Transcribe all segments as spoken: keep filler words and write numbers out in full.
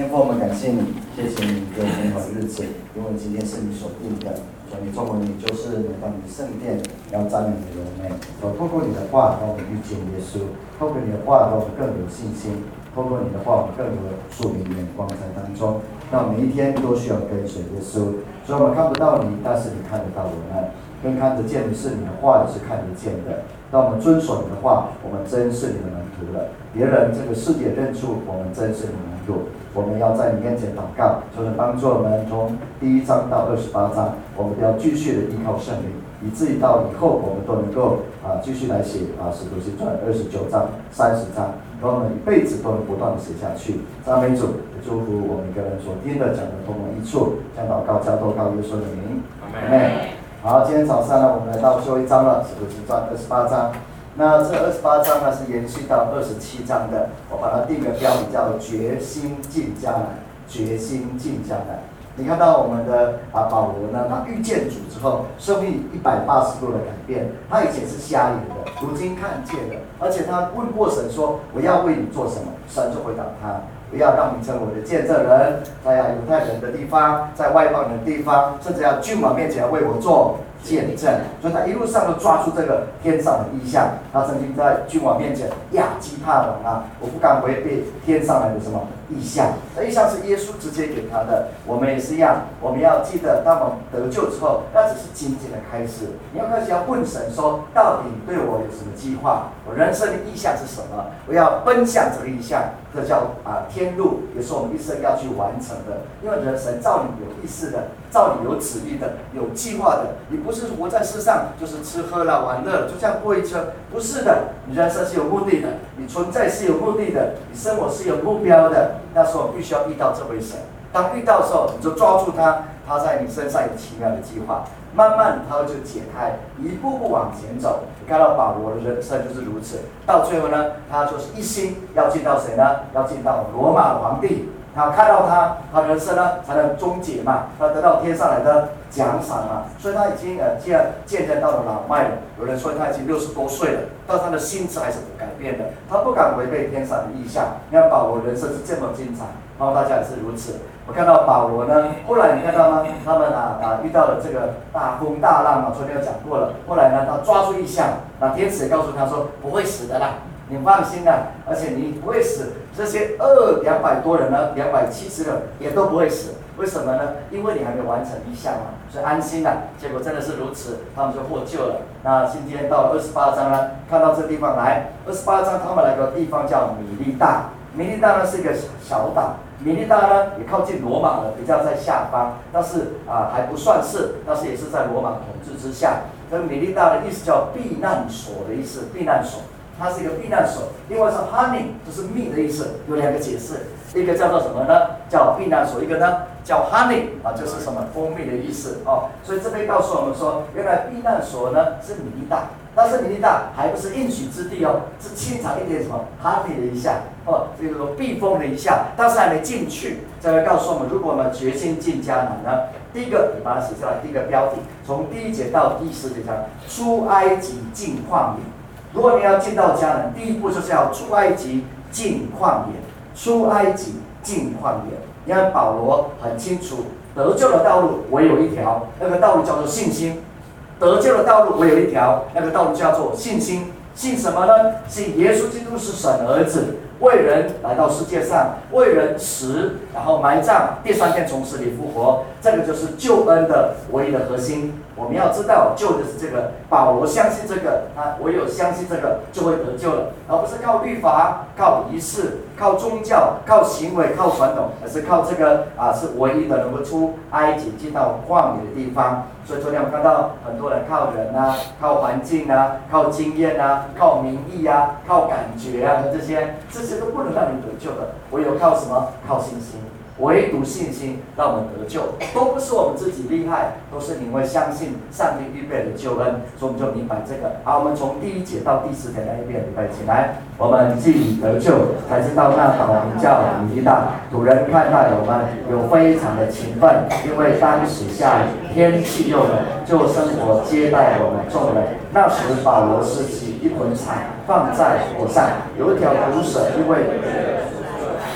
天父，我们感谢你，谢谢你给我们美好的日子，因为今天是你所定的。主，你作为你就是来到你的圣殿，要赞美你的荣美。主，透过你的话，让我们遇见耶稣；透过你的话，让我们更有信心；透过你的话，我们更有属灵的眼光在当中。那每一天都需要跟随耶稣，所以我们看不到你，但是你看得到我们。跟看得见的是你的话，也是看得见的。当我们遵守你的话，我们真是你的门徒了。别人这个世界认出我们真是你的门徒。我们要在你面前祷告，求神帮助我们从第一章到二十八章，我们都要继续的依靠圣灵，以至于到以后我们都能够啊继续来写啊使徒行传二十九章、三十章，让我们一辈子都能不断的写下去。赞美主，祝福我们每个人所听的讲的同门一处，将祷告交托靠耶稣的名，阿们。好，今天早上呢，我们来到最后一章了，使徒行传二十八章。那这二十八章呢是延续到二十七章的，我把它定个标题叫决心进迦南，决心进迦南。你看到我们的啊保罗呢，他遇见主之后，生命一百八十度的改变。他以前是瞎眼的，如今看见了，而且他问过神说：“我要为你做什么？”神就回答他：“不要让你成为我的见证人，在犹太人的地方，在外邦人的地方，甚至要君王面前为我做见证。”所以他一路上都抓住这个天上的意象。他曾经在君王面前亚基帕王啊，我不敢违背天上来的什么意象。这意象是耶稣直接给他的。我们也是一样，我们要记得，当我们得救之后，那只是仅仅的开始。你要开始要问神说，到底对我有什么计划？我人生的意向是什么？我要奔向这个意向，这叫啊天路，也是我们一生要去完成的。因为人神造你有意识的，造你有旨意的，有计划的。你不是活在世上就是吃喝了玩乐了，就这样过一生，不是的。你人生是有目的的，你存在是有目的的，你生活是有目标的。那时候必须要遇到这位神。当遇到的时候，你就抓住他，他在你身上有奇妙的计划。慢慢他就解开，一步步往前走。你看到保罗的人生就是如此，到最后呢，他就是一心要见到谁呢？要见到罗马皇帝。他看到他，他人生呢才能终结嘛，他得到天上来的奖赏嘛。所以他已经呃，既然见证到了老迈了，有人说他已经六十多岁了，但他的心智还是不改变的，他不敢违背天上的意象。你看保罗人生是这么精彩，然后大家也是如此。我看到保罗呢，后来你看到吗？他们啊啊遇到了这个大风大浪啊，昨天有讲过了。后来呢，他抓住意象，那天使也告诉他说不会死的啦，你放心啦，而且你不会死。这些二两百多人呢，两百七十人也都不会死。为什么呢？因为你还没完成意象嘛，所以安心啦。结果真的是如此，他们就获救了。那今天到了二十八章呢，看到这地方来，二十八章他们来个地方叫米利大。米利大呢是一个小岛。米利大呢也靠近罗马了，比较在下方，但是啊还不算是，但是也是在罗马统治之下。这个米利大的意思叫避难所的意思，避难所，它是一个避难所。另外是 honey， 就是蜜的意思，有两个解释，一个叫做什么呢？叫避难所，一个呢叫 honey 啊，就是什么蜂蜜的意思哦。所以这边告诉我们说，原来避难所呢是米利大。但是米利大还不是应许之地哦，是清场一点什么哈利的一下哦，这个避风的一下，但是还没进去。这个告诉我们，如果我们决心进迦南呢，第一个你把它写下来，第一个标题，从第一节到第十节讲出埃及进旷野。如果你要进到迦南，第一步就是要出埃及进旷野，出埃及进旷野。你看保罗很清楚，得救的道路唯有一条，那个道路叫做信心。得救的道路唯有一条，那个道路叫做信心。信什么呢？信耶稣基督是神的儿子，为人来到世界上，为人死，然后埋葬，第三天从死里复活。这个就是救恩的唯一的核心。我们要知道，救的是这个。保罗相信这个，他唯有相信这个，就会得救了，而不是靠律法、靠仪式、靠宗教、靠行为、靠传统，而是靠这个啊，是唯一的能够出埃及进到旷野的地方。所以昨天我们看到很多人靠人啊，靠环境啊，靠经验啊，靠民意啊，靠感觉啊，这些这些都不能让你得救的，唯有靠什么？靠信心。唯独信心让我们得救，都不是我们自己厉害，都是因为相信上帝预备的救恩，所以我们就明白这个。好，我们从第一节到第十节来一遍，预备起来。我们既得救，才知道那岛名叫米利大。土人看待我们有非常的勤奋，因为当时下雨，天气又冷，就生活接待我们众人。那时保罗拾起一捆柴放在火上，有一条毒蛇因为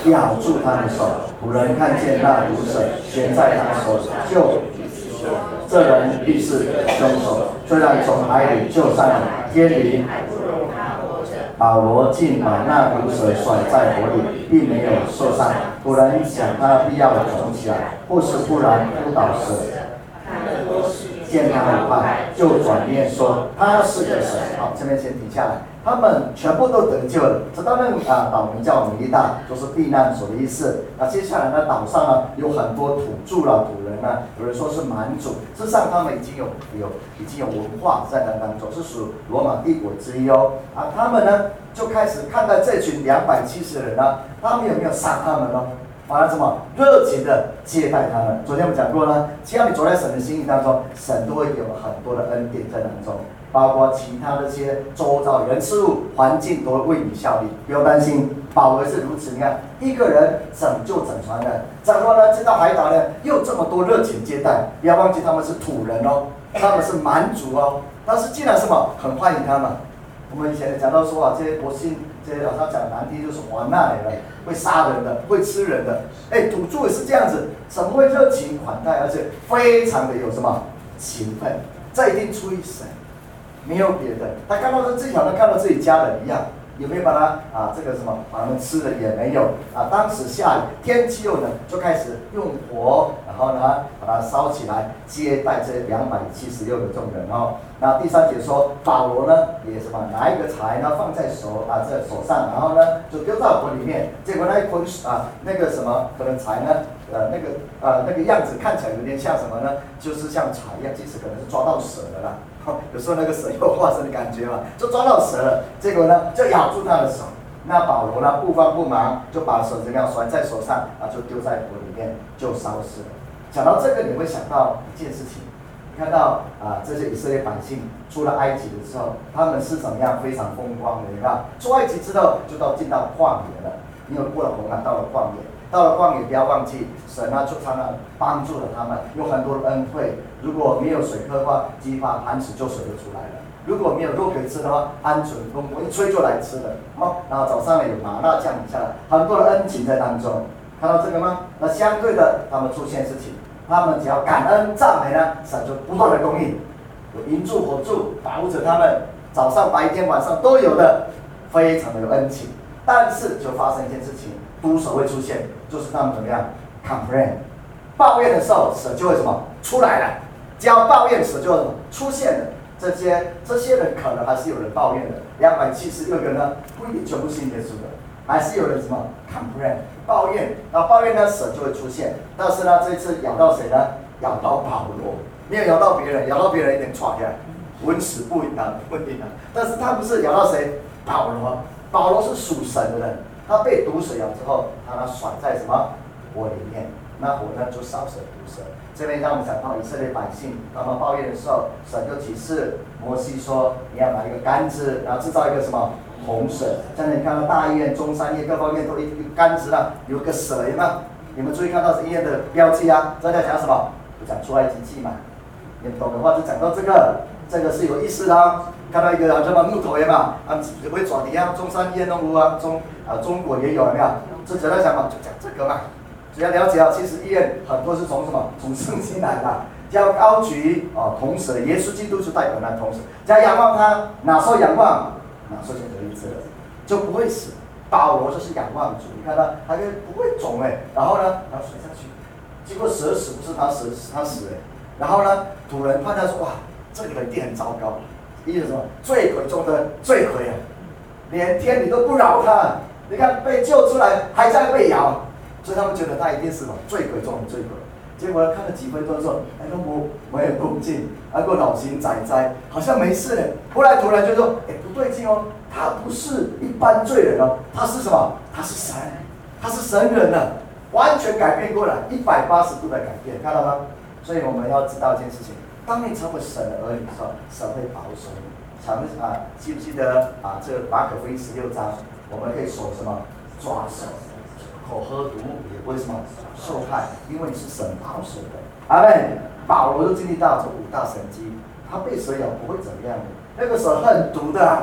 咬住他的手。仆人看见那毒蛇悬在他手，就这人必是凶手。虽然从海里救上了天灵，保罗竟把那毒蛇甩在火里，并没有受伤。仆人想他必要肿起来，或是忽然扑倒蛇。见他很快，就转念说他是个神。好，这边先停下来。他们全部都得救了。这当然啊，岛名叫美利大，就是避难所的意思。那接下来呢，岛上呢有很多土著了土人呢，有人说是蛮族。事实上，他们已经有有已经有文化在那当中，是属罗马帝国之一哦。啊，他们呢就开始看待这群两百七十人呢，他们有没有杀他们呢？反而什么热情的接待他们。昨天我们讲过呢，只要你走在神的心意当中，神都会有很多的恩典在当中，包括其他的些周遭人事物环境都会为你效力，不用担心。保罗是如此，你看一个人拯救整船人，然后呢，这到海岛呢又这么多热情接待，不要忘记他们是土人哦，他们是蛮族哦，但是竟然什么很欢迎他们。我们以前讲到说啊，这些国信，这些他讲难听就是华纳来了，会杀人的，会吃人的。哎，土著也是这样子，怎么会热情款待，而且非常的有什么勤奋？这一定出于神，没有别的。他看到他自己好像看到自己家人一样，有没有把他啊这个什么把他们吃了也没有啊。当时下雨，天气又冷，就开始用火，然后呢把它烧起来，接待这两百七十六个众人哦。那第三节说，保罗呢也什么拿一个柴呢放在手啊这手上，然后呢就丢到火里面，结果那一捆啊那个什么可能柴呢呃那个呃那个样子看起来有点像什么呢？就是像柴一样，其实可能是抓到蛇的啦。有时候那个蛇有化身的感觉嘛，就抓到蛇了，结果呢就咬住他的手。那保罗呢不慌不忙就把手怎么样甩在手上，啊就丢在火里面就烧死了。讲到这个，你会想到一件事情。看到啊，这些以色列百姓出了埃及的时候，他们是怎么样非常风光的？你看，出埃及之后就到进到旷野了，因为过了红海，到了旷野，到了旷野，不要忘记，神啊就常常帮助了他们，有很多的恩惠。如果没有水喝的话，鸡巴磐石就水就出来了；如果没有肉可以吃的话，鹌鹑风一吹就来吃了。哦，然后早上呢有玛纳降下来，很多的恩情在当中。看到这个吗？那相对的，他们出现事情。他们只要感恩赞美呢，神就不断的供应，有银柱火柱保护着他们，早上白天晚上都有的，非常的有恩情。但是就发生一件事情，毒蛇会出现，就是他们怎么样 complain 抱怨的时候，蛇就会什么出来了，只要抱怨蛇就会什么出现了。这些这些人可能还是有人抱怨的，两百七十六个呢，不一定全部信耶稣的，还是有人什么 complain 抱怨，然后抱怨呢蛇就会出现。但是呢，这次咬到谁呢？咬到保罗，没有咬到别人，咬到别人一点抓起来，文死不一样，不一样。但是他不是咬到谁？保罗，保罗是属神的人，他被毒蛇咬之后，他呢甩在什么火里面，那火呢就烧死毒蛇。这边让我们讲到以色列百姓，他们抱怨的时候，神就启示摩西说，你要拿一个杆子，然后制造一个什么红蛇。现在你看到大医院、中山医院各方面都一个杆子啦，有个蛇，有没有？你们注意看到是医院的标记啊？这在讲什么？就讲出埃及记嘛。你们懂的话就讲到这个，这个是有意思的啊。看到一个什么木头有没有？啊，会抓底啊，中山医院都有啊，中啊中国也有有没有？这主要讲嘛，就讲这个嘛。只要了解啊，其实医院很多是从什么？从圣经来的。叫高举哦，铜蛇，耶稣基督就代表那铜蛇。只要仰望他，哪时候仰望，哪时候就得医治了，就不会死。保罗就是仰望主，你看他他就不会肿哎，然后呢，然后水下去，结果蛇死不是他死，是他死哎。然后呢，土人判断说哇，这个人一定很糟糕，意思什么？罪魁中的罪魁啊，连天理都不饶他。你看被救出来还在被咬。所以他们觉得他一定是什么罪魁中的罪魁，结果看了几分钟之后，哎，都没没有动静，还给我脑型仔仔，好像没事嘞。后来突然就说，哎，不对劲哦，他不是一般罪人哦，他是什么？他是神，他是神人了，完全改变过来，一百八十度的改变，看到吗？所以我们要知道一件事情，当你成为神的儿女的时候，神会保守你。常啊，记不记得啊？这马可福音十六章，我们可以守什么？抓手。口喝毒也不会什么受害，因为你是神保守的。阿们，保罗就经历到这五大神迹，他被蛇咬不会怎么样的。那个蛇很毒的、啊，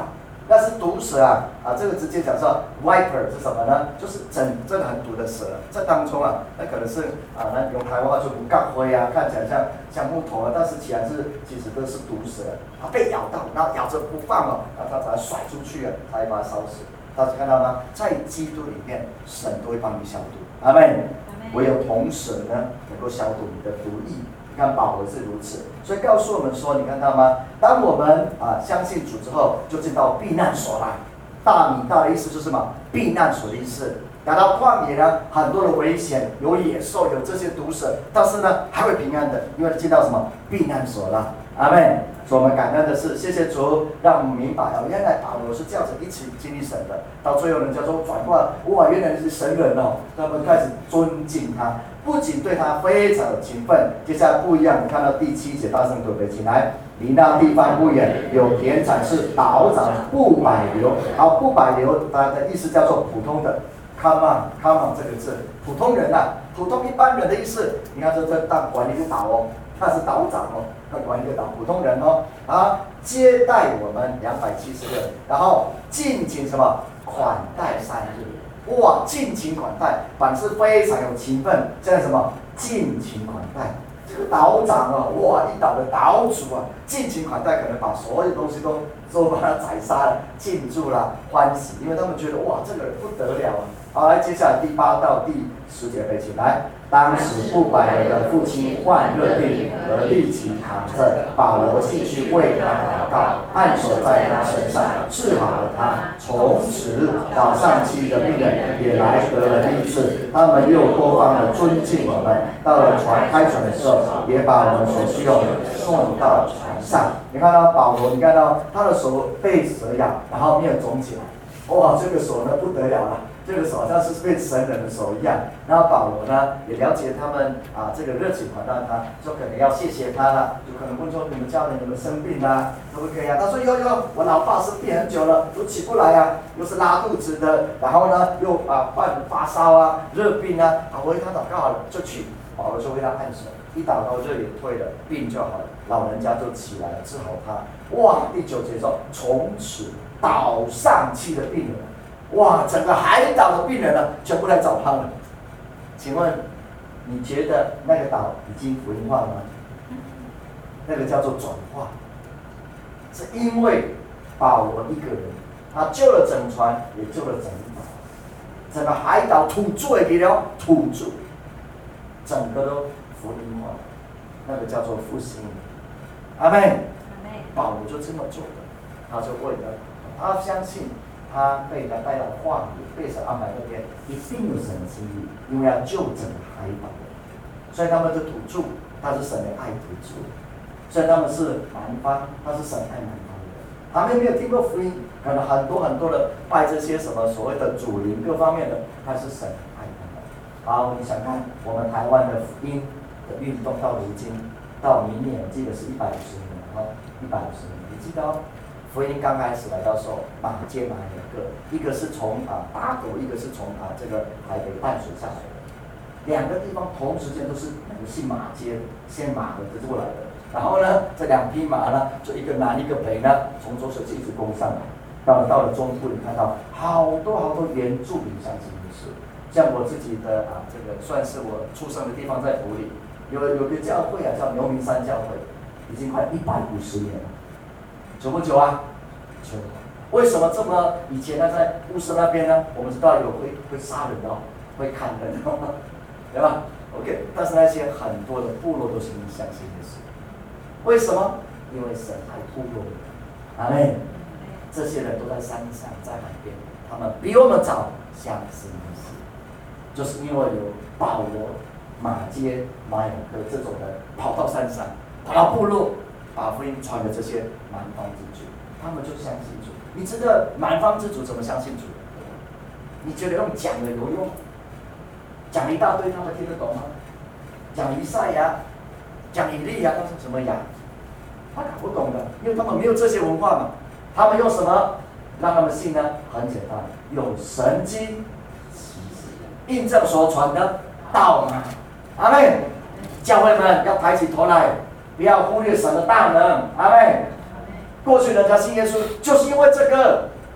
那是毒蛇啊啊！这个直接讲说 viper 是什么呢？就是整这个很毒的蛇，这当中啊，那可能是啊，那用台湾话就不干灰啊，看起来像像木头啊，但是其实是其实都是毒蛇，它被咬到，然后咬着不放哦，然后它把它甩出去啊，它会把它烧死。大家看到吗？在基督里面，神都会帮你消毒。阿门。唯有同蛇呢，能够消毒你的毒液。你看保罗是如此，所以告诉我们说，你看到吗？当我们啊相信主之后，就进到避难所来。大米大的意思就是什么？避难所的意思。来到旷野呢，很多的危险，有野兽，有这些毒蛇，但是呢还会平安的，因为进到什么避难所了。阿们。所以我们感恩的是，谢谢主，让我们明白哦，原来保罗是这样子一起经历神的。到最后人家说转过来，哇，原来是神人哦，他们开始尊敬他，不仅对他非常有情分。接下来不一样，你看到第七节，大声准备起来。离那地方不远，有田产是倒长不百流，好，不百流，它的意思叫做普通的。Come on, come on 这个字，普通人啊，普通一般人的意思。你看这这当管理个岛哦，他是岛长哦，他管理个岛，普通人哦，啊，接待我们两百七十个，然后尽情什么款待三日，哇，尽情款待，反是非常有情分，现在什么尽情款待。这个岛长啊，哇，一岛的岛主啊，尽情款待，可能把所有东西都都把它宰杀了，庆祝了，欢喜，因为他们觉得哇，这个人不得了啊。好，来，接下来第八到第十节背起来。当时不百人的父亲患热病，而立即躺着，保罗进去为他祷告，按手在他身上，治好了他。从此，岛上其余的病人也来得了医治，他们又多方的尊敬我们。到了船开船的时候，也把我们所需用的送到船上。你看到保罗，你看到他的手被蛇咬，然后没有肿起来，哇，这个手呢不得了了。这个手好像是被神人的手一样，然后保罗呢也了解他们啊，这个热情款待他，说可能要谢谢他了，就可能问说你们家人有没有生病啊，可不可以啊？他说有有，我老爸生病很久了，都起不来啊，又是拉肚子的，然后呢又啊患发烧啊，热病啊，啊我为他祷告好了就去，保罗就为他按手，一祷告热也退了，病就好了，老人家就起来了，治好他。哇，第九节说，从此岛上期的病人。哇，整个海岛的病人呢，全部来找他了。请问，你觉得那个岛已经福音化了吗？那个叫做转化，是因为保罗一个人，他救了整船，也救了整个岛，整个海岛土著也给了土著，整个都福音化，那个叫做复兴。阿妹，保罗就这么做的，他就为了他相信。他被他带到旷野，被神安排那边，一定有神的心意，因为要救整个海岛的，所以他们是土著，他是神的爱土著，所以他们是南方，他是神爱南方的。他们没有听过福音，可能很多很多的拜这些什么所谓的主灵各方面的，他是神爱他们。好，你想看我们台湾的福音的运动到如今，到明年，我记得是一百五十年，哦，一百五十年，你记得哦。福音刚开始来到时候，马街马两个，一个是从啊八斗，一个是从啊这个台北淡水下来的，两个地方同时间都是那个姓马街，先马的过来的。然后呢，这两匹马呢，就一个南一个北呢，从浊水溪一直攻上来。到了到了中部，你看到好多好多原住民相信耶稣。像我自己的啊，这个算是我出生的地方在埔里，有有个教会啊，叫牛鸣山教会，已经快一百五十年了。久不久啊？久。为什么这么以前呢？在乌斯那边呢？我们知道有会会杀人的、哦，会砍人的、哦，对吧 ？OK， 但是那些很多的部落都是不相信耶稣。为什么？因为神爱部落的人。阿妹，这些人都在山上，在海边，他们比我们早相信耶稣，就是因为有保罗、马街、马雅各这种人跑到山上，跑到部落。把福音传给这些南方之主，他们就相信主。你知道南方之主怎么相信主？你觉得用讲的有用？讲一大堆，他们听得懂吗？讲以赛亚，讲以利亚，他是什么呀？他搞不懂的，因为他们没有这些文化嘛。他们用什么让他们信呢？很简单，用神经奇事印证所传的道嘛。阿妹，教会们要抬起头来。不要忽略神的大能，阿妹。过去人家信耶稣，就是因为这个，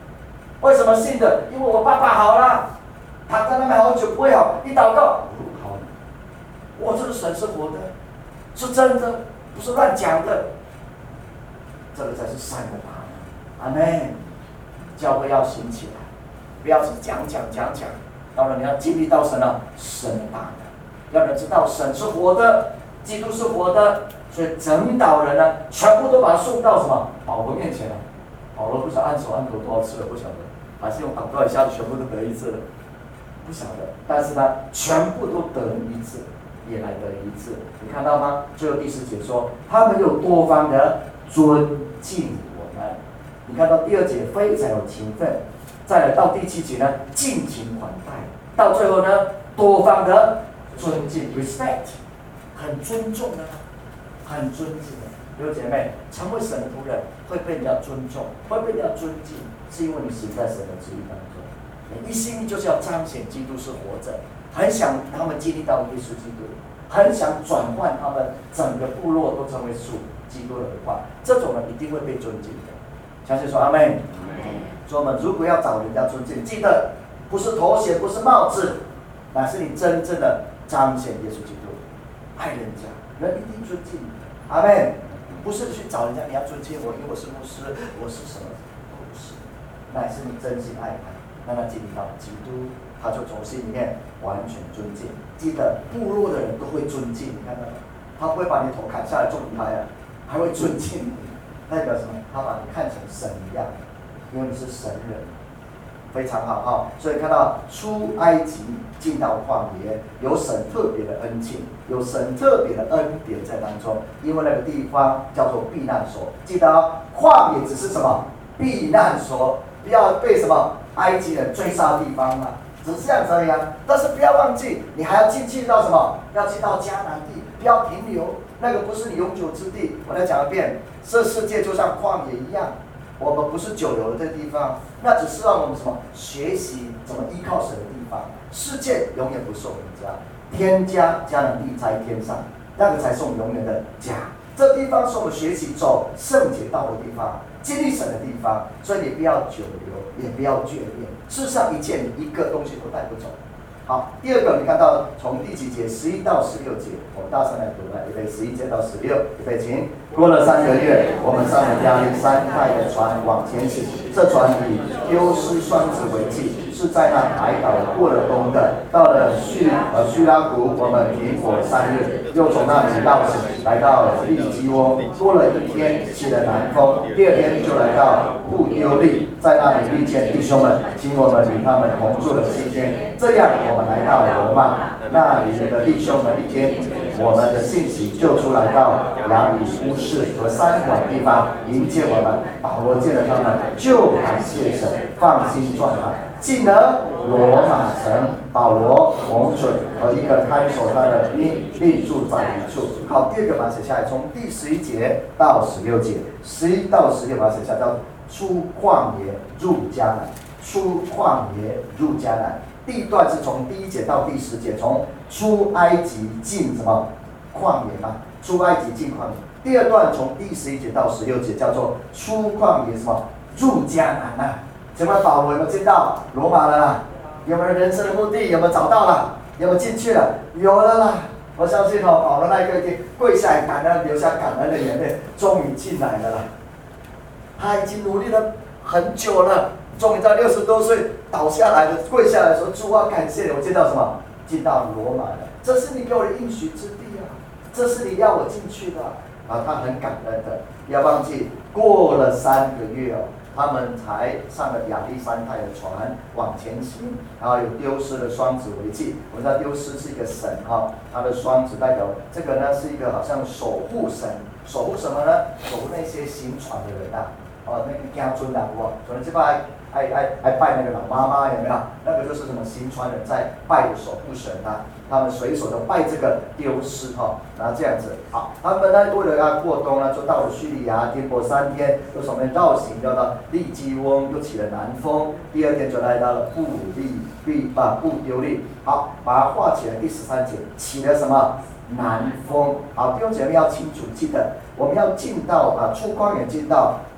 为什么信的？因为我爸爸好了，躺在那边好久不会好，一祷告好了。我这个神是活的，是真的，不是乱讲的。这个才是善的大能。阿们。教会要兴起来，不要只讲讲讲讲，到了你要经历到神了，神的大能，要人知道神是活的，基督是活的，所以整岛人呢，全部都把他送到什么保罗面前了。保罗不晓得按手按头多少次了，不晓得，还是用祷告一下子全部都得一次了，不晓得。但是呢，全部都得一次，也来得一次。你看到吗？最后第四节说，他们有多方的尊敬我们。你看到第二节非常有情分，再来到第七节呢，尽情款待，到最后呢，多方的尊敬 respect， 很尊重的，很尊敬的。弟兄姐妹，成为神的仆人会被人家尊重，会被人家尊敬，是因为你行在神的旨意当中。你一心就是要彰显基督是活着，很想他们经历到耶稣基督，很想转换他们整个部落都成为属基督的话，这种人一定会被尊敬的。相信说阿们。所以我们如果要找人家尊敬，记得不是头衔，不是帽子，乃是你真正的彰显耶稣基督，爱人家，人一定尊敬你。阿们。不是去找人家，你要尊敬我，因为我是牧师，我是什么？不是，乃是你真心爱他，让他经历到基督，他就从心里面完全尊敬。记得部落的人都会尊敬，你看到吗？他不会把你头砍下来重拍啊，还会尊敬你，代表什么？他把你看成神一样，因为你是神人，非常好哈。所以看到出埃及进到旷野，有神特别的恩情，有神特别的恩典在当中，因为那个地方叫做避难所。记得哦，旷野只是什么？避难所，不要被什么埃及人追杀的地方嘛，只是这样子而已啊。但是不要忘记，你还要进去到什么？要进到迦南地，不要停留，那个不是你永久之地。我再讲一遍，这世界就像旷野一样。我们不是久留的这地方，那只是让我们什么学习怎么依靠神的地方。世界永远不是我们家，天家迦南地在天上，那个才是我们永远的家。这地方是我们学习走圣洁道的地方，经历神的地方。所以你不要久留，也不要眷恋。事实上，一切你一个东西都带不走。好，第二个，你看到从第几节？十一到十六节，我们大声来读了，预备十一节到十六，预备请。过了三个月，我们上了亚历山泰的船往前行，这船以丢失双子为记，是在那海岛过了冬的。到了叙呃叙拉古，我们停泊三日，又从那里到此来到利基翁，多了一天，起了南风，第二天就来到布丢利，在那里遇见弟兄们，请我们与他们同住了七天，这样我们来到罗马，那里的弟兄们一听我们的信息，就出来到亚比乌市和三广地方迎接我们。保罗见了他们，就感谢神，放心转来，进了罗马城。保罗蒙准和一个看守他的兵另住在一处。好，第二个把它写下来，从第十一节到十六节，十一到十六把它写下来，叫出旷野入迦南，出旷野入迦南。第一段是从第一节到第十节，从出埃及进什么旷野嘛？出埃及进旷野。第二段从第十一节到十六节，叫做出旷野什么入迦南啊？请问保罗有没有进到罗马了啦？有没有人生的目的？有没有找到了？有没有进去了？有了啦！我相信哦，保罗那一个一定跪下来感恩，流下感恩的眼泪，终于进来了啦。他已经努力了很久了。终于在六十多岁倒下来的跪下来说：“主啊，感谢你，我进到什么？进到罗马了。这是你给我的应许之地啊，这是你要我进去的啊。”他很感恩的。不要忘记，过了三个月哦，他们才上了亚历山泰的船往前行，然后有丢失的双子为记。我们知道丢失是一个神哈，他的双子代表这个呢是一个好像守护神，守护什么呢？守护那些行船的人啊。哦，那个家尊啊，我可能这边爱爱爱拜那个老妈妈有没有？那个就是什么行船人在拜的守护神啊，他们随手都拜这个丢失哈，然后这样子。好，他们呢为了要过冬呢，就到了叙利亚，停泊三天，又从那边绕行，要到利基翁，又起了南风，第二天就来到了布利利啊布丢利。好，把它画起来。第十三节起了什么？南风。好，弟兄姐妹要清楚记得，我们要进到啊出旷野进到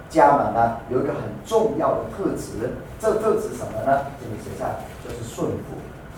迦南呢有一个很重要的特质，这个特质什么呢？这里写下来，就是顺服。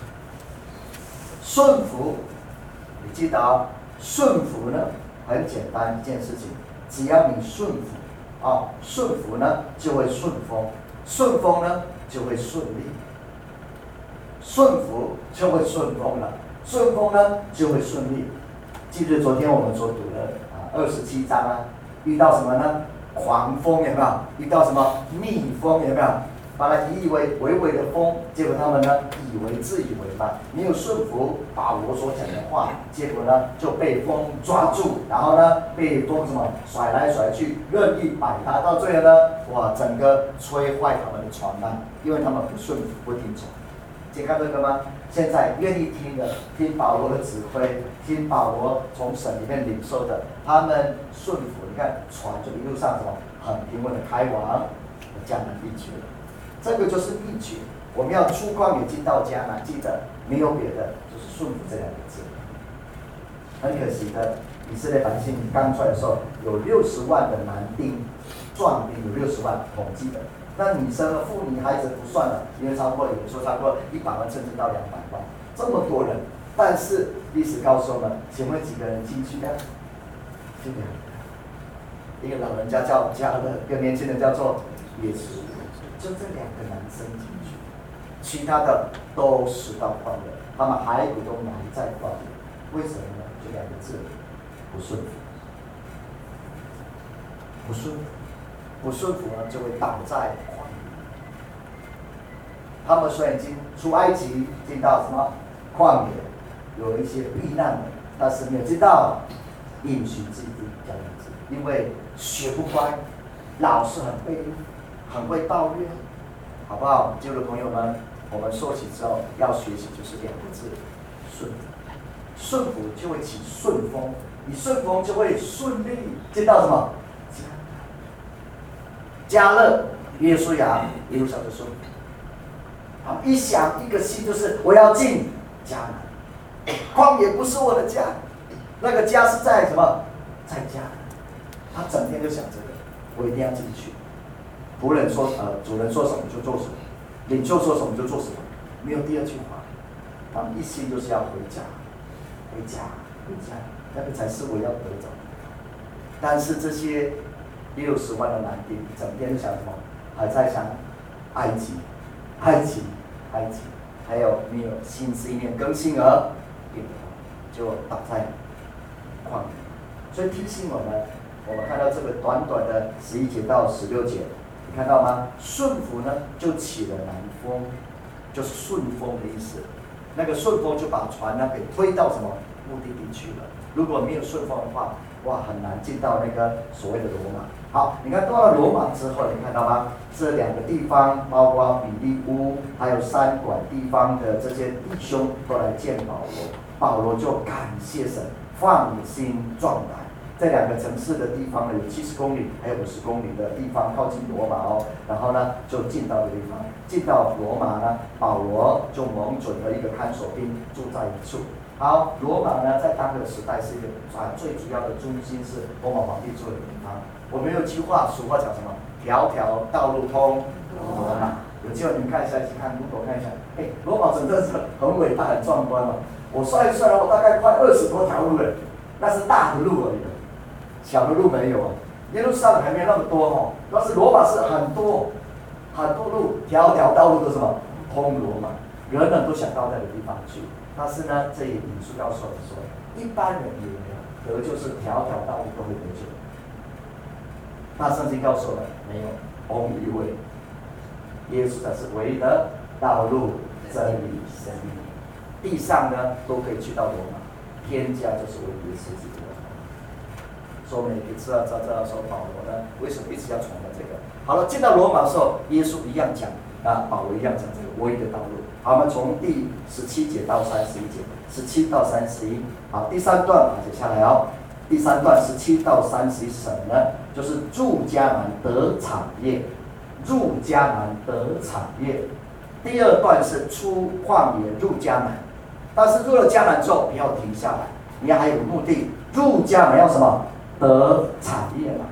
顺服，你记得啊、哦，顺服呢很简单一件事情，只要你顺服啊，顺服呢就会顺风，顺风呢就会顺利，顺服就会顺风了，顺风呢就会顺利。记得昨天我们所读的啊二十七章啊，遇到什么呢？狂风有没有？遇到什么逆风有没有？把它以为微微的风，结果他们呢以为自以为嘛，没有顺服保罗所讲的话，结果呢就被风抓住，然后呢被风什么甩来甩去，任意摆他，到最后呢，哇，整个吹坏他们的船呐，因为他们不顺服不听从。解看这个吗？现在愿意听的，听保罗的指挥，听保罗从神里面领受的，他们顺服，你看船就一路上什么很平稳的开往迦南地区了。这个就是秘诀。我们要出旷野进到迦南，记得没有别的，就是顺服这两个字。很可惜的，以色列百姓刚出来的时候，有六十万的男丁，壮丁有六十万统计的。那女生和妇女孩子不算了，因为超过有人说超过一百万，甚至到两百万，这么多人。但是历史告诉我们，请问几个人进去呢？就两个，一个老人家叫加勒，一个年轻人叫做耶稣。就这两个男生进去，其他的都死到旷野，他们骸骨都埋在旷野。为什么呢？就两个字，不顺服。不顺服，不顺服呢，就会倒在旷野。他们虽然已经出埃及，进到什么旷野，有一些避难的，但是没有进到应许之地这样子，因为学不乖，老是很卑劣。很会抱怨，好不好？旧的朋友们，我们说起之后要学习就是两个字：顺服。顺服就会起顺风，你顺风就会顺利见到什么？迦勒、约书亚一路上就顺服。他们一想一个心就是我要进迦南，旷野不是我的家，那个家是在什么？在迦南。他整天就想这个，我一定要进去。仆人说，呃，主人说什么就做什么，领袖说什么就做什么，没有第二句话。他们一心就是要回家，回家，回家，那个才是我要得着。但是这些六十万的男丁，整天就想什么？还在想埃及，埃及，埃及，还有没有心思意念更新而变化，就倒在旷野。所以提醒我们，我们看到这个短短的十一节到十六节。你看到吗？顺服呢，就起了南风，就是顺风的意思。那个顺风就把船呢给推到什么目的地去了。如果没有顺风的话，哇，很难进到那个所谓的罗马。好，你看到了罗马之后，你看到吗？这两个地方，包括比利乌，还有三管地方的这些弟兄都来见保罗。保罗就感谢神，放心壮胆。这两个城市的地方呢，有七十公里，还有五十公里的地方靠近罗马哦。然后呢，就进到这个地方，进到罗马呢，保罗就蒙准了一个看守兵住在一处。好，罗马呢，在当个时代是一个啊最主要的中心，是罗马皇帝住的地方。我们有句话，俗话讲什么？条条道路通罗马。有机会你们看一下，一起看 Google 看一下，哎，罗马真的是很伟大、很壮观哦。我算一算，我大概快二十多条路了，那是大的路而已。小的路没有啊，耶路撒冷还没有那么多哦，但是罗马是很多很多路，条条道路都什么通罗马，人人都想到那个地方去。但是呢，这里引述告诉我们说，一般人以为得救是条条道路都会得救，那圣经告诉我们没有 ，only way， 耶稣才是唯一的道路、真理、生命。地上呢都可以去到罗马，天家就是唯一耶稣基督。所以我们也可以知道，知道知道说保罗呢，为什么一直要传达这个？好了，进到罗马的时候，耶稣一样讲啊，保罗一样讲这个唯一的道路。好，我们从第十七节到三十一节，十七到三十一。好，第三段把它写下来哦。第三段十七到三十一是什么呢？就是入迦南得产业，入迦南得产业。第二段是出旷野入迦南，但是入了迦南之后不要停下来，你还有个目的，入迦南要什么？得产业嘛，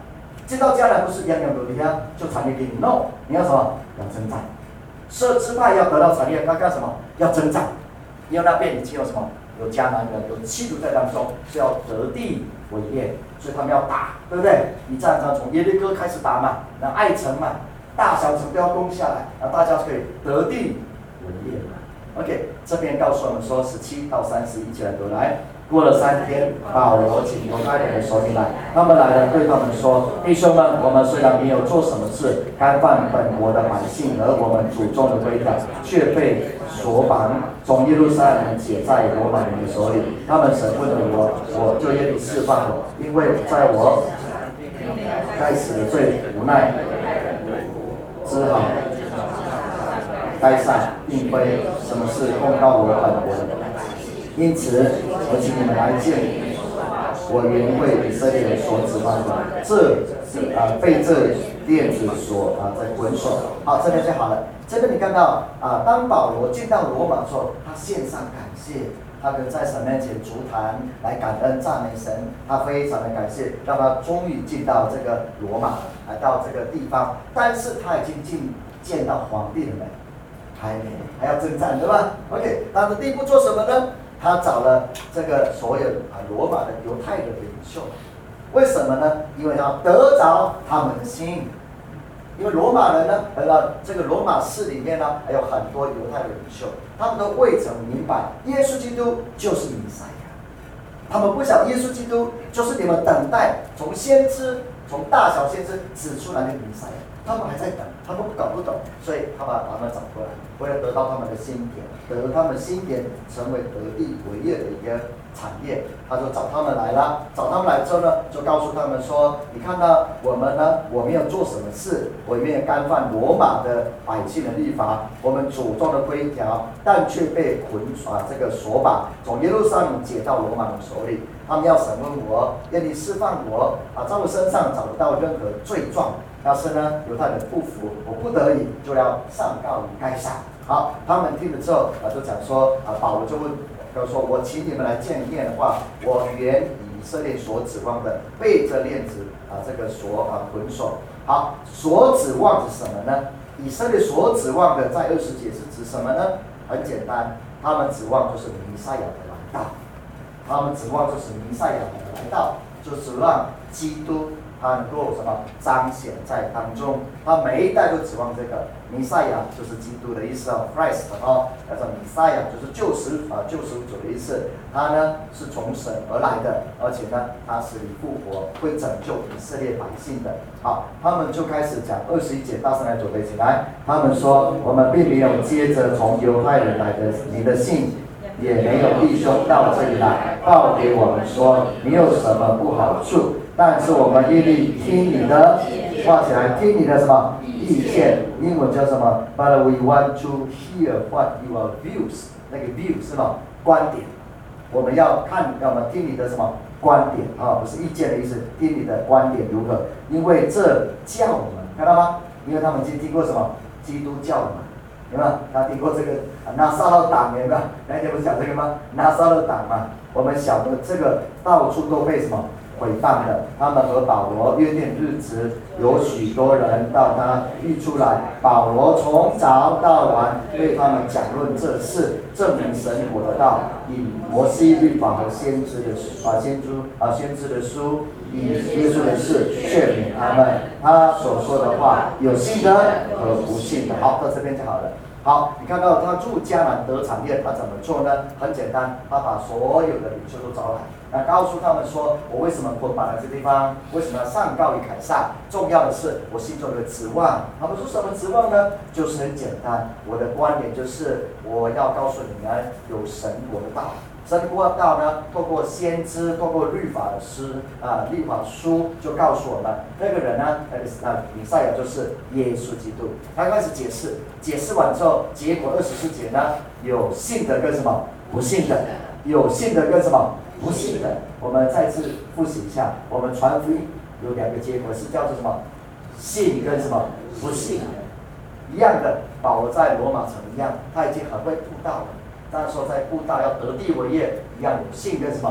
进到迦南不是洋洋流离啊，就产业给你 ，no， 你要什么？要征战。十二支派要得到产业，要干什么？要征战，因为那边已经有什么？有迦南人，有七族在当中，是要得地为业，所以他们要打，对不对？一战上从耶利哥开始打嘛，那爱城嘛，大小城都要攻下来，然后大家可以得地为业嘛。OK， 这边告诉我们说，十七到三十一节读来。过了三天，保罗请犹太人的首领来，他们来了，对他们说：“弟兄们，我们虽然没有做什么事，干犯本国的百姓和我们祖宗的规条，却被索绑，从耶路撒冷解在罗马人的手里。他们审问了我，我就愿意释放我，因为在我该死的罪无奈，只好该散，并非什么事控告我本国的。因此，我请你们来见我原为以色列人所指望的，这啊被这链子所啊在捆锁。好，这边就好了。这边你看到啊，当保罗进到罗马之后，他献上感谢，他跟在神面前足坛来感恩赞美神，他非常的感谢，让他终于进到这个罗马，来到这个地方。但是他已经进见到皇帝了没？还没，还要征战，对吧 ？OK， 他的第一步做什么呢？他找了这个所有啊罗马的犹太人的领袖，为什么呢？因为要得着他们的心。因为罗马人呢，呃，这个罗马市里面呢，还有很多犹太的领袖，他们都未曾明白耶稣基督就是弥赛亚，他们不晓得耶稣基督就是你们等待从先知、从大小先知指出来的弥赛亚，他们还在等，他们搞不懂，所以他把他们找过来，为了得到他们的心田，得他们心田成为得地为业的一个产业，他就找他们来了。找他们来之后呢，就告诉他们说：“你看到我们呢，我没有做什么事，我也没有干犯罗马的百姓的律法，我们祖宗的规条，但却被捆啊这个锁绑，从耶路撒冷解到罗马人手里。他们要审问我，愿意释放我啊，在我身上找不到任何罪状。要是呢，犹太人不服，我不得已就要上告于该撒。”好，他们听了之后啊，就讲说啊，保罗就问。就说我请你们来见面的话，我原以色列所指望的被这链子啊这个所啊捆锁。好，所指望是什么呢？以色列所指望的在二十节是指什么呢？很简单，他们指望就是弥赛亚的来到，他们指望就是弥赛亚的来到，就指望基督他能够什么彰显在当中。他每一代都指望这个。弥赛亚就是基督的意思哦 ，Christ 哦，叫做弥赛亚就是救赎啊救赎主的意思。他呢是从神而来的，而且呢他死里复活，会拯救以色列百姓的。好，他们就开始讲二十一节，大声来准备起来。他们说，我们并没有接着从犹太人来的你的信，也没有弟兄到这里来报给我们说你有什么不好处，但是我们愿意听你的，画起来听你的什么？意见，英文叫什么 ？But we want to hear what your views， 那个 view 是什么？观点。我们要看，要么听你的什么观点啊？不是意见的意思，听你的观点如何？因为这叫我们看到吗？因为他们已经听过什么基督教了嘛，有没有？他听过这个拿撒勒党有没有？那天不是讲这个吗？拿撒勒党嘛，我们晓得这个到处都被什么？毁谤的，他们和保罗约定日子，有许多人到他预出来。保罗从早到晚对他们讲论这事，证明神国的道，以摩西律法和先知的啊先知啊先知的书，以耶稣的事劝勉他们。他所说的话，有信的和不信的。好，到这边就好了。好，你看到他入迦南得产业，他怎么做呢？很简单，他把所有的领袖都找来。那告诉他们说，我为什么捆绑来这地方？为什么要上告于凯撒？重要的是我心中的指望。他们说什么指望呢？就是很简单，我的观点就是我要告诉你们，有神国的道。神国的道呢，透过先知，透过律法的诗啊，律法书就告诉我们，那个人呢，那个啊，弥赛亚就是耶稣基督。他开始解释，解释完之后，结果二十四节呢，有信的跟什么？不信的，有信的跟什么？不信的。我们再次复习一下，我们传福音有两个结果是叫做什么？信跟什么？不信。一样的，保罗在罗马城一样，他已经很会布道了。那时候在布道要得地为业，一样有信跟什么？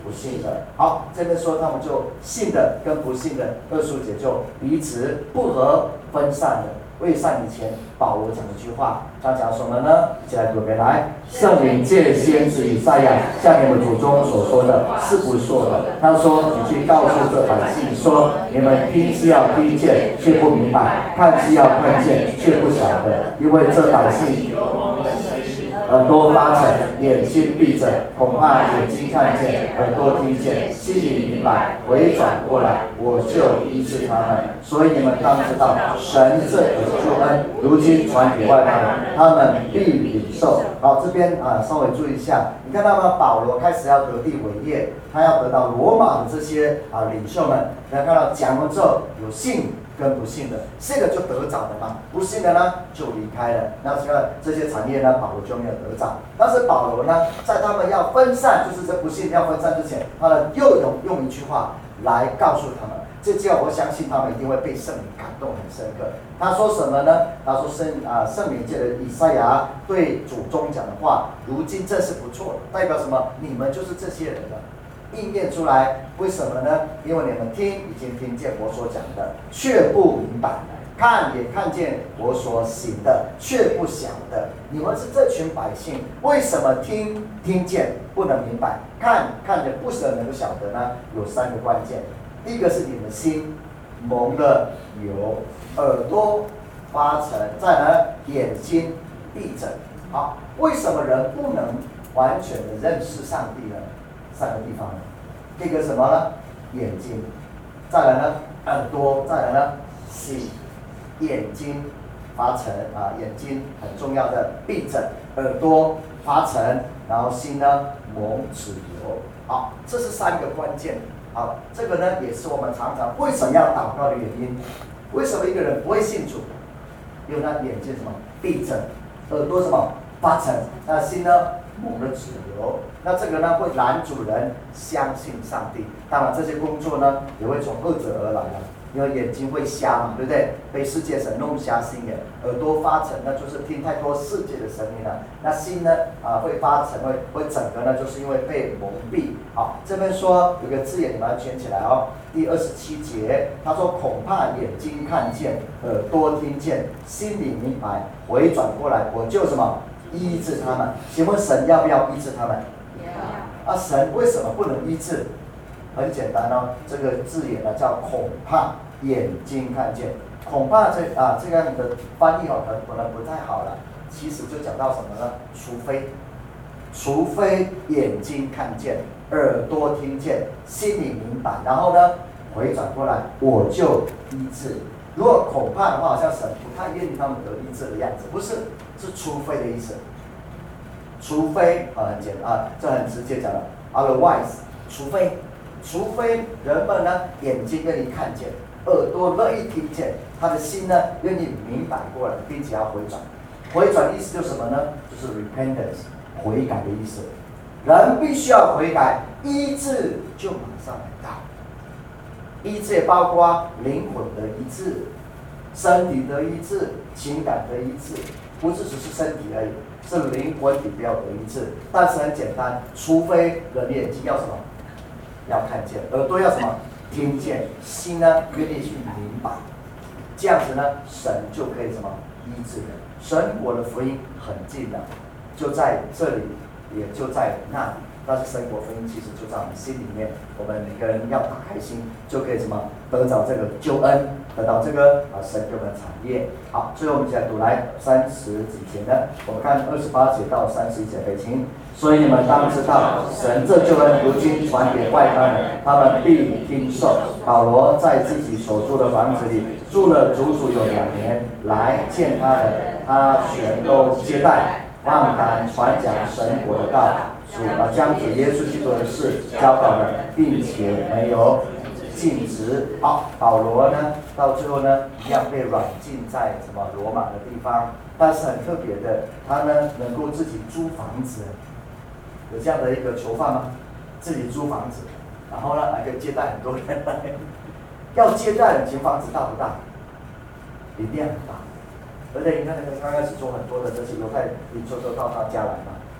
不信的。好，这边说他们就信的跟不信的二十五节就彼此不合分散的。未散以前，保罗讲一句话，他讲什么呢？一起来读来来，圣灵借先知以赛亚向你们祖宗所说的是不错的。他说：“你去告诉这百姓说，你们听是要听见，却不明白；看是要看见，却不晓得，因为这百姓耳朵发沉，眼睛闭着，恐怕眼睛看见，耳朵听见，心里明白，回转过来，我就医治他们。所以你们当知道，神这有救恩，如今传给外邦人，他们必领受。”好，这边啊稍微注意一下，你看到吗？保罗开始要得地为业，他要得到罗马的这些啊领袖们，大家看到讲完之后有信跟不信的，信的就得着的嘛，不信的呢就离开了。那这个这些产业呢，保罗就没有得着。但是保罗呢，在他们要分散，就是这不信要分散之前，他呢又用用一句话来告诉他们。这句话我相信他们一定会被圣灵感动很深刻。他说什么呢？他说圣啊圣灵界的以赛亚对祖宗讲的话，如今正是不错的，代表什么？你们就是这些人了。应验出来，为什么呢？因为你们听已经听见我所讲的，却不明白；看也看见我所行的，却不晓得。你们是这群百姓，为什么听听见不能明白，看看见不能够晓得呢？有三个关键。第一个是你们心蒙了油，耳朵发沉，再来眼睛闭着。好，为什么人不能完全的认识上帝呢？三个地方，第一个什么呢？眼睛，再来呢耳朵，再来呢心。眼睛发沉啊，眼睛很重要的闭着，耳朵发沉，然后心呢蒙脂油。好，这是三个关键。好，这个呢也是我们常常为什么要祷告的原因。为什么一个人不会信主？因为他眼睛什么闭着，耳朵什么发沉，那心呢蒙了脂油。那这个呢会拦阻人相信上帝。当然这些工作呢也会从恶者而来的。因为眼睛会瞎嘛，对不对？被世界神弄瞎心眼，耳朵发沉，那就是听太多世界的声音了。那心呢，啊会发沉，会会整个呢，就是因为被蒙蔽。好，这边说有个字眼，你把它圈起来哦。第二十七节，他说恐怕眼睛看见，耳朵听见，心里明白，回转过来，我就什么医治他们。请问神要不要医治他们？要。啊，神为什么不能医治？很简单哦，这个字眼呢叫恐怕眼睛看见，恐怕这啊这样的翻译哦可能可能不太好了。其实就讲到什么呢？除非，除非眼睛看见，耳朵听见，心里明白，然后呢回转过来，我就医治。如果恐怕的话，好像神不太愿意他们得医治的样子，不是，是除非的意思。除非啊很简啊，这很直接讲了 ，otherwise， 除非。除非人们呢眼睛愿意看见，耳朵乐意听见，他的心呢愿意明白过来，并且要回转。回转意思就是什么呢？就是 repentance， 悔改的意思。人必须要悔改，医治就马上来到。医治也包括灵魂的医治、身体的医治、情感的医治，不是只是身体而已，是灵魂也不要得医治。但是很简单，除非人的眼睛要什么？要看见，耳朵要什么？听见，心呢愿意去明白，这样子呢，神就可以什么医治人。神国的福音很近的，就在这里，也就在那里。但是神国福音其实就在我们心里面，我们每个人要打开心，就可以什么得着这个救恩，得到这个啊神给我们的产业。好，最后我们一起来读来三十几节呢，我们看二十八节到三十一节，北青。所以你们当知道，神这救恩如今传给外邦人，他们必听受。保罗在自己所住的房子里住了足足有两年，来见他的，他全都接待，放胆传讲神国的道，主啊将主耶稣基督的事教导了，并且没有禁止。好，保罗呢，到最后呢，一样被软禁在什么罗马的地方，但是很特别的，他呢能够自己租房子。有这样的一个囚犯吗？自己租房子，然后呢还可以接待很多人来。要接待人，请房子大不大？一定很大。而且你看那个刚开始做很多的这些犹太领袖都到他家来嘛，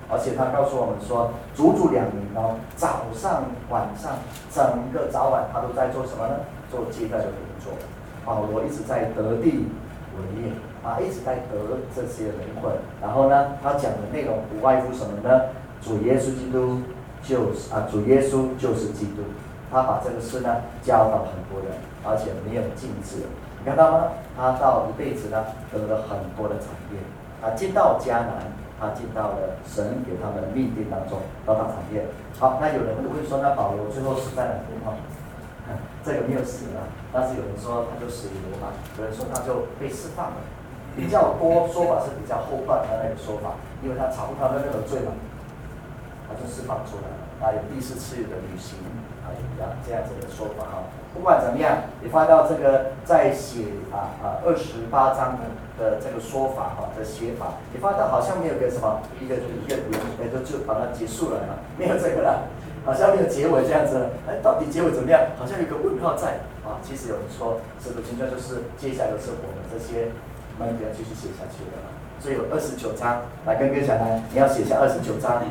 而且他告诉我们说，足足两年哦，早上晚上整个早晚他都在做什么呢？做接待的工作。保罗一直在得地为业啊，一直在得这些灵魂。然后呢，他讲的内容不外乎什么呢？主耶稣基督就是啊，主耶稣就是基督。他把这个事呢教导很多人，而且没有禁止。你看到吗？他到一辈子呢得了很多的产业。他进到迦南，他进到了神给他们的命定当中，得到产业。好，那有人会说，那保罗最后死在哪边？哈，这个没有死了，但是有人说他就死于罗马，有人说他就被释放了。比较多说法是比较后段的那个说法，因为他查不到那个罪嘛，他就释放出来了。啊，有第四次的旅行。啊，这样子的说法哈。不管怎么样，你发到这个在写啊啊二十八章的的这个说法哈的写法，你发到好像没有个什么一个一个哎就就把它结束了嘛，没有这个了，好像没有结尾这样子。哎，到底结尾怎么样？好像有个问号在啊。其实有人说，使徒行传就是接下来就是我们这些门徒要继续写下去的了。所以有二十九章，来跟跟小来，你要写下二十九章。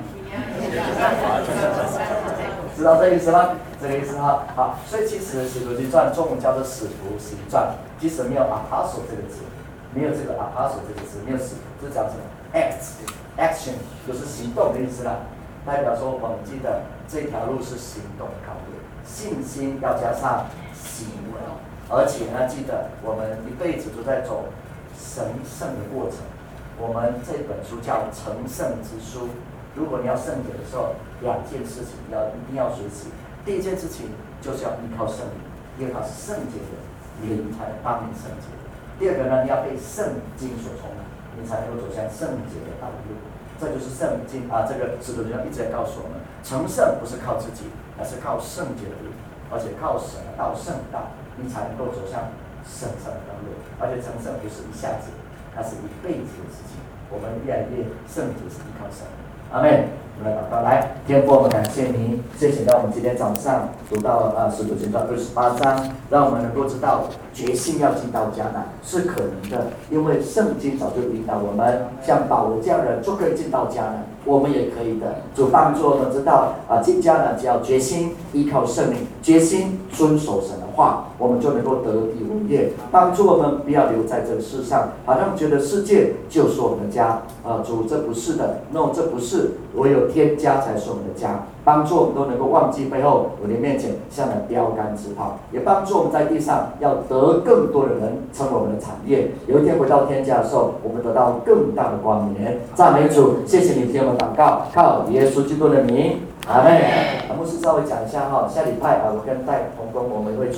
知道这意思吗？这个意思哈。好，所以其实《使徒行传》中文叫做《使徒行传》，其实没有 apostle 这个字，没有这个 apostle 这个字，没有使徒，这叫什么 act action， 就是行动的意思啦。代表说，我们记得这条路是行动的道路，信心要加上行为，而且呢，记得我们一辈子都在走神圣的过程。我们这本书叫《成圣之书》。如果你要圣洁的时候，两件事情要一定要学习。第一件事情就是要依靠圣灵，因为它是圣洁的灵才能帮你圣洁。第二个呢，你要被圣经所充满，你才能够走向圣洁的道路。这就是圣经啊，这个使徒行传一直在告诉我们，成圣不是靠自己，而是靠圣洁的灵，而且靠神的道圣道，你才能够走向圣圣的道路。而且成圣不是一下子，它是一辈子的事情。我们越来越圣洁是依靠神。阿们，我们来祷告。来，天父，我们感谢您，谢谢让我们今天早上读到啊《使徒行传》二十八章，让我们能够知道决心要进到迦南是可能的，因为圣经早就引导我们，像保罗这样的人就可以进到迦南，我们也可以的。主帮助我们知道啊，进迦南只要决心依靠圣灵，决心遵守神的话，我们就能够得地为业。帮助我们不要留在这个世上，好像觉得世界就是我们的家。啊，主，这不是的 ，no， 这不是，唯有天家才是我们的家。帮助我们都能够忘记背后，我的面前向来标杆直跑，也帮助我们在地上要得更多的人成为我们的产业。有一天回到天家的时候，我们得到更大的光明。赞美主，谢谢你听我们祷告，靠耶稣基督的名，阿门。牧师稍微讲一下哈，下礼拜啊，我跟戴同工我们会。